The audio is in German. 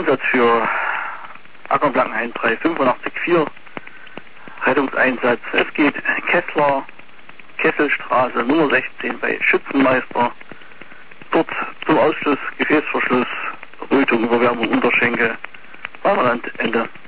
Einsatz für Ackernblankenhain 3884, Rettungseinsatz. Es geht Kessler, Kesselstraße Nummer 16 bei Schützenmeister. Dort zum Ausschluss, Gefäßverschluss, Rötung, Überwärmung, Unterschenkel, Ende.